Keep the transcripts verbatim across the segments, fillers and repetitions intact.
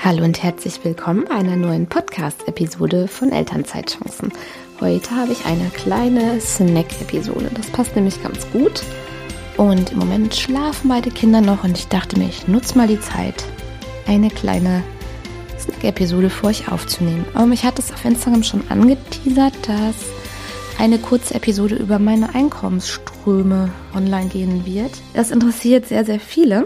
Hallo und herzlich willkommen bei einer neuen Podcast-Episode von Elternzeitchancen. Heute habe ich eine kleine Snack-Episode. Das passt nämlich ganz gut. Und im Moment schlafen beide Kinder noch und ich dachte mir, ich nutze mal die Zeit, eine kleine Snack-Episode für euch aufzunehmen. Aber mich hat es auf Instagram schon angeteasert, dass eine kurze Episode über meine Einkommensströme online gehen wird. Das interessiert sehr, sehr viele,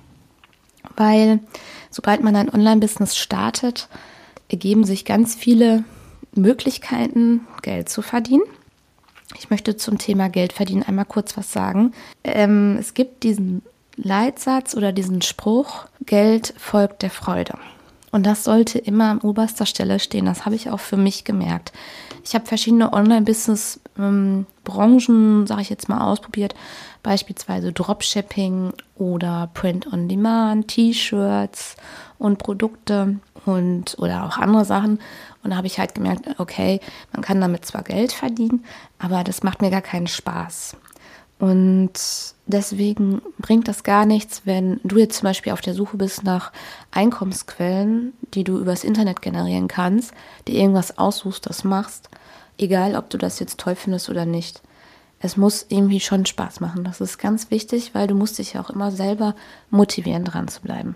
weil sobald man ein Online-Business startet, ergeben sich ganz viele Möglichkeiten, Geld zu verdienen. Ich möchte zum Thema Geld verdienen einmal kurz was sagen. Ähm, es gibt diesen Leitsatz oder diesen Spruch, Geld folgt der Freude. Und das sollte immer an oberster Stelle stehen. Das habe ich auch für mich gemerkt. Ich habe verschiedene Online-Business-Branchen, sage ich jetzt mal, ausprobiert. Beispielsweise Dropshipping oder Print-on-Demand, T-Shirts und Produkte und oder auch andere Sachen. Und da habe ich halt gemerkt, okay, man kann damit zwar Geld verdienen, aber das macht mir gar keinen Spaß. Und deswegen bringt das gar nichts, wenn du jetzt zum Beispiel auf der Suche bist nach Einkommensquellen, die du übers Internet generieren kannst, dir irgendwas aussuchst, das machst, egal ob du das jetzt toll findest oder nicht. Es muss irgendwie schon Spaß machen. Das ist ganz wichtig, weil du musst dich ja auch immer selber motivieren, dran zu bleiben.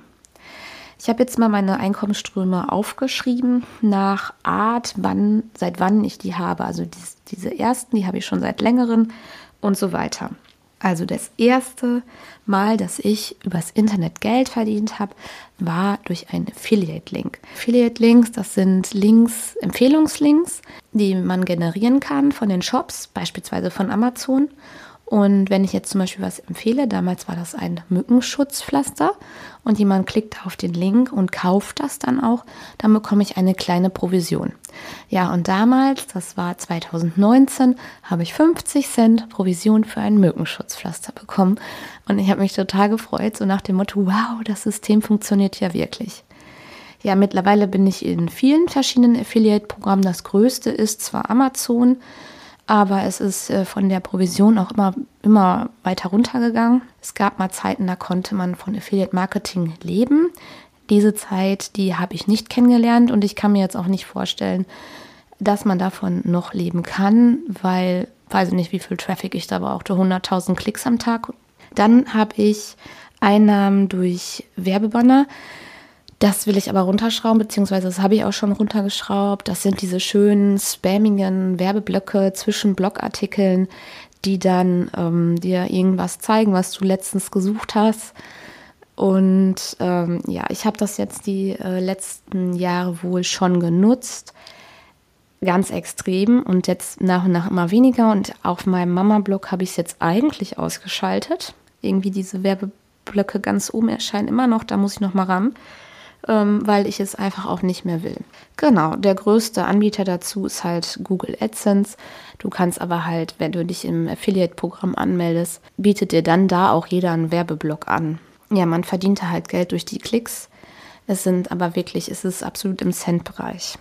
Ich habe jetzt mal meine Einkommensströme aufgeschrieben nach Art, wann, seit wann ich die habe. Also dies, diese ersten, die habe ich schon seit längerem und so weiter. Also das erste Mal, dass ich übers Internet Geld verdient habe, war durch einen Affiliate-Link. Affiliate-Links, das sind Links, Empfehlungslinks, die man generieren kann von den Shops, beispielsweise von Amazon. Und wenn ich jetzt zum Beispiel was empfehle, damals war das ein Mückenschutzpflaster und jemand klickt auf den Link und kauft das dann auch, dann bekomme ich eine kleine Provision. Ja, und damals, das war zwanzig neunzehn, habe ich fünfzig Cent Provision für ein Mückenschutzpflaster bekommen. Und ich habe mich total gefreut, so nach dem Motto, wow, das System funktioniert ja wirklich. Ja, mittlerweile bin ich in vielen verschiedenen Affiliate-Programmen. Das größte ist zwar Amazon, aber es ist von der Provision auch immer, immer weiter runtergegangen. Es gab mal Zeiten, da konnte man von Affiliate-Marketing leben. Diese Zeit, die habe ich nicht kennengelernt und ich kann mir jetzt auch nicht vorstellen, dass man davon noch leben kann, weil, weiß ich nicht, wie viel Traffic ich da brauchte, hunderttausend Klicks am Tag. Dann habe ich Einnahmen durch Werbebanner. Das will ich aber runterschrauben, beziehungsweise das habe ich auch schon runtergeschraubt. Das sind diese schönen, spammigen Werbeblöcke zwischen Blogartikeln, die dann ähm, dir irgendwas zeigen, was du letztens gesucht hast. Und ähm, ja, ich habe das jetzt die äh, letzten Jahre wohl schon genutzt, ganz extrem und jetzt nach und nach immer weniger. Und auf meinem Mama-Blog habe ich es jetzt eigentlich ausgeschaltet. Irgendwie diese Werbeblöcke ganz oben erscheinen immer noch, da muss ich noch mal ran. Ähm, weil ich es einfach auch nicht mehr will. Genau, der größte Anbieter dazu ist halt Google AdSense. Du kannst aber halt, wenn du dich im Affiliate-Programm anmeldest, bietet dir dann da auch jeder einen Werbeblock an. Ja, man verdient halt Geld durch die Klicks. Es sind aber wirklich, es ist absolut im Cent-Bereich.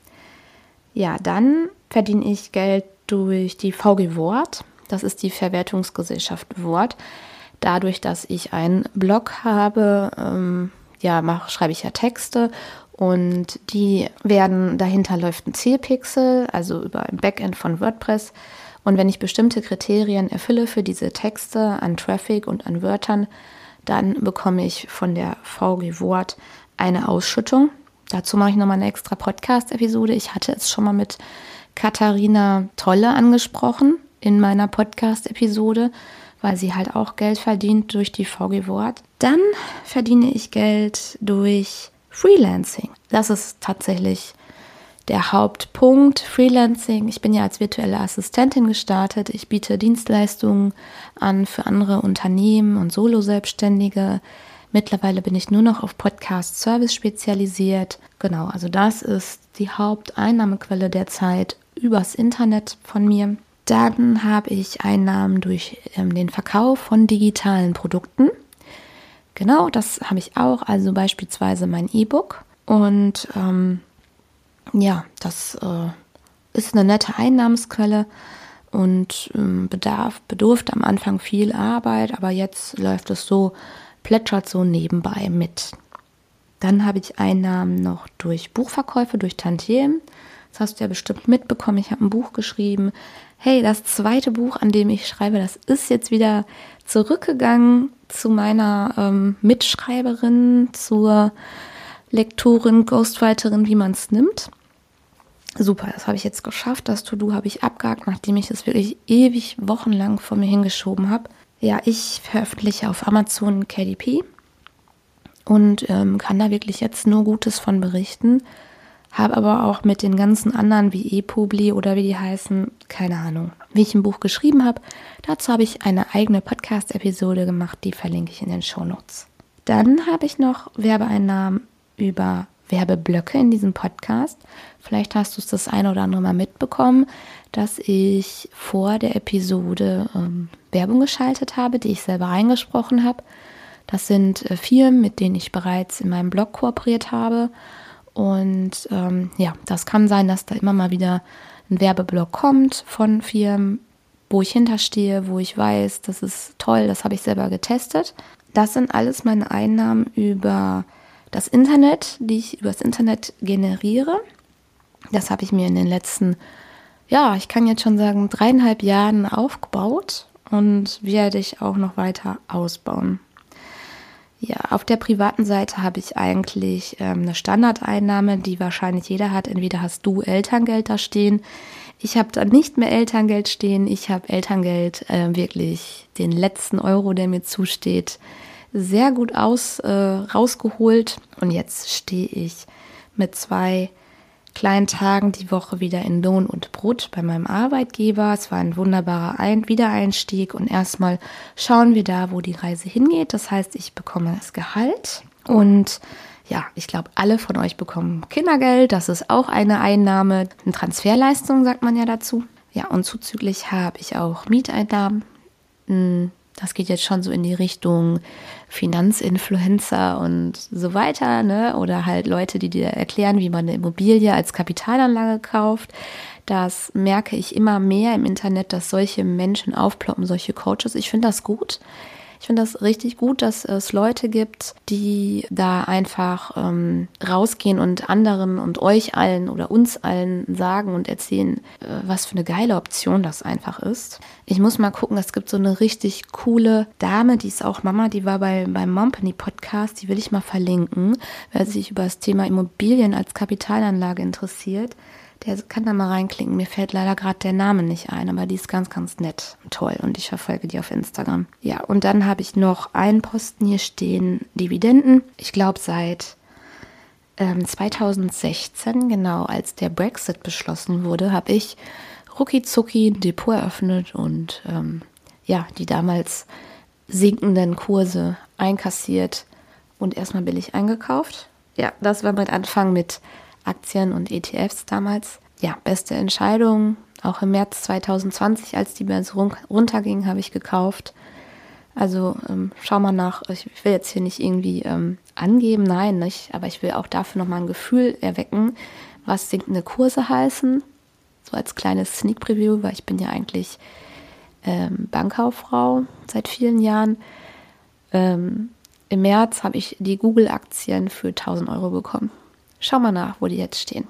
Ja, dann verdiene ich Geld durch die V G Wort. Das ist die Verwertungsgesellschaft Wort. Dadurch, dass ich einen Blog habe, ähm, ja, mach, schreibe ich ja Texte und die werden, dahinter läuft ein Zielpixel, also über ein Backend von WordPress. Und wenn ich bestimmte Kriterien erfülle für diese Texte an Traffic und an Wörtern, dann bekomme ich von der V G Wort eine Ausschüttung. Dazu mache ich nochmal eine extra Podcast-Episode. Ich hatte es schon mal mit Katharina Tolle angesprochen in meiner Podcast-Episode, weil sie halt auch Geld verdient durch die V G Wort. Dann verdiene ich Geld durch Freelancing. Das ist tatsächlich der Hauptpunkt. Freelancing. Ich bin ja als virtuelle Assistentin gestartet. Ich biete Dienstleistungen an für andere Unternehmen und Solo-Selbstständige. Mittlerweile bin ich nur noch auf Podcast-Service spezialisiert. Genau, also das ist die Haupteinnahmequelle derzeit übers Internet von mir. Dann habe ich Einnahmen durch ähm, den Verkauf von digitalen Produkten. Genau, das habe ich auch, also beispielsweise mein E-Book. Und ähm, ja, das äh, ist eine nette Einnahmensquelle und ähm, bedarf, bedurfte am Anfang viel Arbeit, aber jetzt läuft es so, plätschert so nebenbei mit. Dann habe ich Einnahmen noch durch Buchverkäufe, durch Tantiemen. Das hast du ja bestimmt mitbekommen. Ich habe ein Buch geschrieben. Hey, das zweite Buch, an dem ich schreibe, das ist jetzt wieder zurückgegangen zu meiner ähm, Mitschreiberin, zur Lektorin, Ghostwriterin, wie man es nimmt. Super, das habe ich jetzt geschafft. Das To-Do habe ich abgehakt, nachdem ich es wirklich ewig wochenlang vor mir hingeschoben habe. Ja, ich veröffentliche auf Amazon K D P und ähm, kann da wirklich jetzt nur Gutes von berichten. Habe aber auch mit den ganzen anderen wie ePubli oder wie die heißen, keine Ahnung, wie ich ein Buch geschrieben habe. Dazu habe ich eine eigene Podcast-Episode gemacht, die verlinke ich in den Shownotes. Dann habe ich noch Werbeeinnahmen über Werbeblöcke in diesem Podcast. Vielleicht hast du es das eine oder andere Mal mitbekommen, dass ich vor der Episode ähm, Werbung geschaltet habe, die ich selber eingesprochen habe. Das sind äh, Firmen, mit denen ich bereits in meinem Blog kooperiert habe. Und ähm, ja, das kann sein, dass da immer mal wieder ein Werbeblock kommt von Firmen, wo ich hinterstehe, wo ich weiß, das ist toll, das habe ich selber getestet. Das sind alles meine Einnahmen über das Internet, die ich über das Internet generiere. Das habe ich mir in den letzten, ja, ich kann jetzt schon sagen, dreieinhalb Jahren aufgebaut und werde ich auch noch weiter ausbauen. Ja, auf der privaten Seite habe ich eigentlich ähm, eine Standardeinnahme, die wahrscheinlich jeder hat. Entweder hast du Elterngeld da stehen. Ich habe da nicht mehr Elterngeld stehen. Ich habe Elterngeld äh, wirklich den letzten Euro, der mir zusteht, sehr gut aus, äh, rausgeholt. Und jetzt stehe ich mit zwei kleinen Tagen die Woche wieder in Lohn und Brot bei meinem Arbeitgeber. Es war ein wunderbarer Ein- Wiedereinstieg und erstmal schauen wir da, wo die Reise hingeht. Das heißt, ich bekomme das Gehalt und ja, ich glaube, alle von euch bekommen Kindergeld. Das ist auch eine Einnahme, eine Transferleistung, sagt man ja dazu. Ja, und zuzüglich habe ich auch Mieteinnahmen. Das geht jetzt schon so in die Richtung Finanzinfluencer und so weiter, ne? Oder halt Leute, die dir erklären, wie man eine Immobilie als Kapitalanlage kauft. Das merke ich immer mehr im Internet, dass solche Menschen aufploppen, solche Coaches. Ich finde das gut. Ich finde das richtig gut, dass es Leute gibt, die da einfach ähm, rausgehen und anderen und euch allen oder uns allen sagen und erzählen, äh, was für eine geile Option das einfach ist. Ich muss mal gucken, es gibt so eine richtig coole Dame, die ist auch Mama, die war bei, beim Mompany Podcast, die will ich mal verlinken, wer sich über das Thema Immobilien als Kapitalanlage interessiert. Der kann da mal reinklicken. Mir fällt leider gerade der Name nicht ein, aber die ist ganz, ganz nett. Toll. Und ich verfolge die auf Instagram. Ja, und dann habe ich noch einen Posten hier stehen, Dividenden. Ich glaube seit ähm, zweitausendsechzehn, genau, als der Brexit beschlossen wurde, habe ich rucki zucki ein Depot eröffnet und ähm, ja, die damals sinkenden Kurse einkassiert und erstmal billig eingekauft. Ja, das war mein Anfang mit Aktien und E T Fs damals. Ja, beste Entscheidung. Auch im März zweitausendzwanzig, als die Börse runterging, habe ich gekauft. Also ähm, schau mal nach. Ich will jetzt hier nicht irgendwie ähm, angeben, nein, nicht. Aber ich will auch dafür nochmal ein Gefühl erwecken, was sinkende Kurse heißen. So als kleines Sneak Preview, weil ich bin ja eigentlich ähm, Bankkauffrau seit vielen Jahren. Ähm, im März habe ich die Google-Aktien für tausend Euro bekommen. Schau mal nach, wo die jetzt stehen.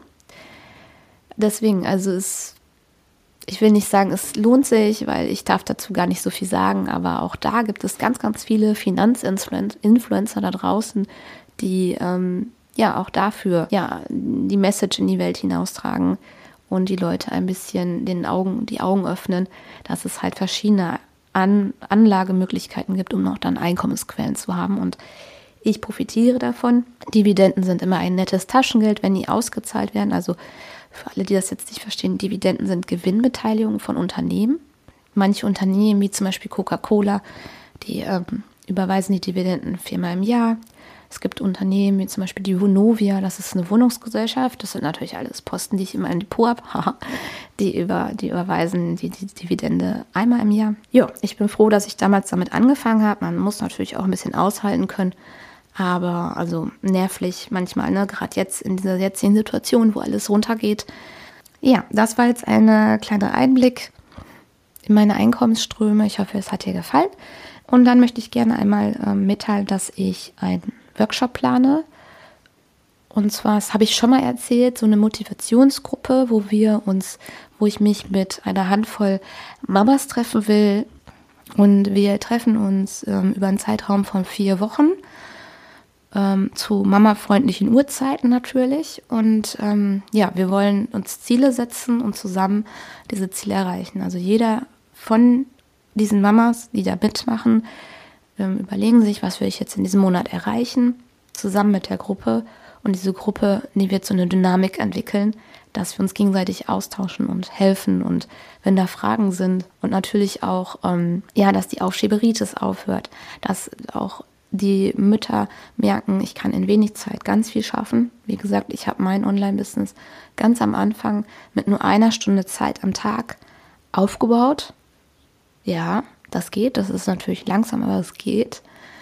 Deswegen, also es, ich will nicht sagen, es lohnt sich, weil ich darf dazu gar nicht so viel sagen, aber auch da gibt es ganz, ganz viele Finanzinfluencer da draußen, die ähm, ja auch dafür ja die Message in die Welt hinaustragen und die Leute ein bisschen den Augen, die Augen öffnen, dass es halt verschiedene An- Anlagemöglichkeiten gibt, um noch dann Einkommensquellen zu haben. Und ich profitiere davon. Dividenden sind immer ein nettes Taschengeld, wenn die ausgezahlt werden. Also für alle, die das jetzt nicht verstehen, Dividenden sind Gewinnbeteiligungen von Unternehmen. Manche Unternehmen, wie zum Beispiel Coca-Cola, die ähm, überweisen die Dividenden viermal im Jahr. Es gibt Unternehmen, wie zum Beispiel die Vonovia, das ist eine Wohnungsgesellschaft. Das sind natürlich alles Posten, die ich immer im Depot habe. Die, über, die überweisen die, die Dividende einmal im Jahr. Ja, ich bin froh, dass ich damals damit angefangen habe. Man muss natürlich auch ein bisschen aushalten können. Aber also nervlich manchmal, ne? Gerade jetzt in dieser jetzigen Situation, wo alles runtergeht. Ja, das war jetzt ein kleiner Einblick in meine Einkommensströme. Ich hoffe, es hat dir gefallen. Und dann möchte ich gerne einmal äh, mitteilen, dass ich einen Workshop plane Und zwar, das habe ich schon mal erzählt, so eine Motivationsgruppe, wo wir uns, wo ich mich mit einer Handvoll Mamas treffen will. Und wir treffen uns ähm, über einen Zeitraum von vier Wochen. Ähm, zu mamafreundlichen Uhrzeiten natürlich. Und ähm, ja, wir wollen uns Ziele setzen und zusammen diese Ziele erreichen. Also jeder von diesen Mamas, die da mitmachen, ähm, überlegen sich, was will ich jetzt in diesem Monat erreichen, zusammen mit der Gruppe. Und diese Gruppe, die wird so eine Dynamik entwickeln, dass wir uns gegenseitig austauschen und helfen. Und wenn da Fragen sind und natürlich auch, ähm, ja, dass die Aufschieberitis aufhört, dass auch die Mütter merken, ich kann in wenig Zeit ganz viel schaffen. Wie gesagt, ich habe mein Online-Business ganz am Anfang mit nur einer Stunde Zeit am Tag aufgebaut. Ja, das geht. Das ist natürlich langsam, aber es geht.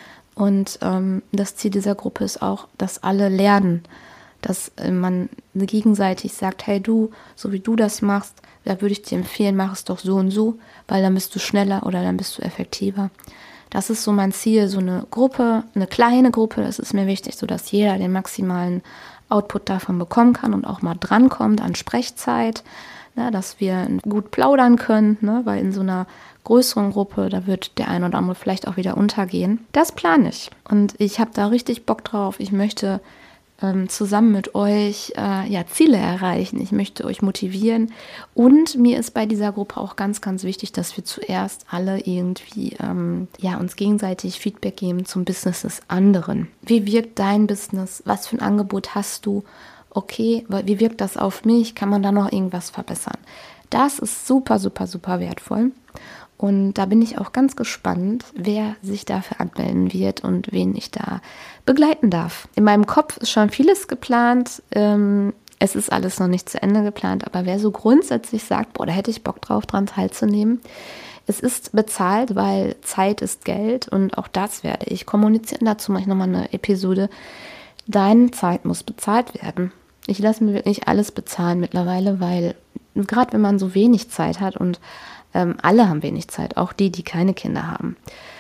Und ähm, das Ziel dieser Gruppe ist auch, dass alle lernen, dass äh, man gegenseitig sagt, hey du, so wie du das machst, da würde ich dir empfehlen, mach es doch so und so, weil dann bist du schneller oder dann bist du effektiver. Das ist so mein Ziel, so eine Gruppe, eine kleine Gruppe, das ist mir wichtig, sodass jeder den maximalen Output davon bekommen kann und auch mal drankommt an Sprechzeit, ne, dass wir gut plaudern können, ne, weil in so einer größeren Gruppe, da wird der ein oder andere vielleicht auch wieder untergehen. Das plane ich und ich habe da richtig Bock drauf. Ich möchte ähm, zusammen mit euch äh, ja, Ziele erreichen. Ich möchte euch motivieren und mir ist bei dieser Gruppe auch ganz, ganz wichtig, dass wir zuerst alle irgendwie ähm, ja, uns gegenseitig Feedback geben zum Business des anderen. Wie wirkt dein Business? Was für ein Angebot hast du? Okay, wie wirkt das auf mich? Kann man da noch irgendwas verbessern? Das ist super, super, super wertvoll. Und da bin ich auch ganz gespannt, wer sich dafür anmelden wird und wen ich da begleiten darf. In meinem Kopf ist schon vieles geplant. Ähm, es ist alles noch nicht zu Ende geplant, aber wer so grundsätzlich sagt, boah, da hätte ich Bock drauf, dran teilzunehmen. Es ist bezahlt, weil Zeit ist Geld und auch das werde ich kommunizieren. Dazu mache ich nochmal eine Episode. Deine Zeit muss bezahlt werden. Ich lasse mir wirklich alles bezahlen mittlerweile, weil gerade wenn man so wenig Zeit hat und ähm, alle haben wenig Zeit, auch die, die keine Kinder haben.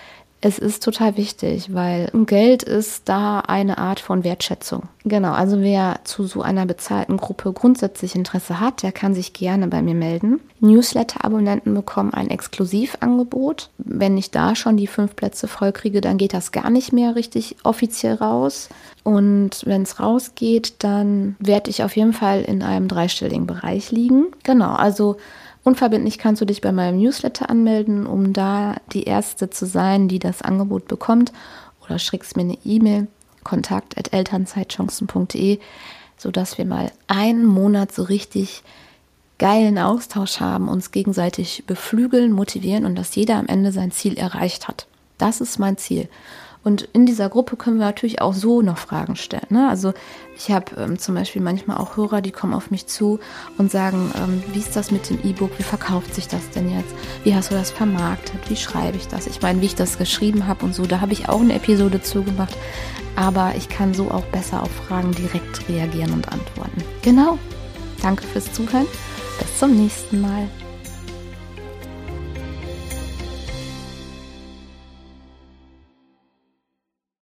Es ist total wichtig, weil Geld ist da eine Art von Wertschätzung. Genau, also wer zu so einer bezahlten Gruppe grundsätzlich Interesse hat, der kann sich gerne bei mir melden. Newsletter-Abonnenten bekommen ein Exklusivangebot. Wenn ich da schon die fünf Plätze voll kriege, dann geht das gar nicht mehr richtig offiziell raus. Und wenn es rausgeht, dann werde ich auf jeden Fall in einem dreistelligen Bereich liegen. Genau, also unverbindlich kannst du dich bei meinem Newsletter anmelden, um da die Erste zu sein, die das Angebot bekommt. Oder schickst mir eine E-Mail, kontakt at elternzeitchancen punkt de, sodass wir mal einen Monat so richtig geilen Austausch haben, uns gegenseitig beflügeln, motivieren und dass jeder am Ende sein Ziel erreicht hat. Das ist mein Ziel. Und in dieser Gruppe können wir natürlich auch so noch Fragen stellen. Ne? Also ich habe ähm, zum Beispiel manchmal auch Hörer, die kommen auf mich zu und sagen, ähm, wie ist das mit dem E-Book, wie verkauft sich das denn jetzt? Wie hast du das vermarktet? Wie schreibe ich das? Ich meine, wie ich das geschrieben habe und so, da habe ich auch eine Episode zugemacht. Aber ich kann so auch besser auf Fragen direkt reagieren und antworten. Genau. Danke fürs Zuhören. Bis zum nächsten Mal.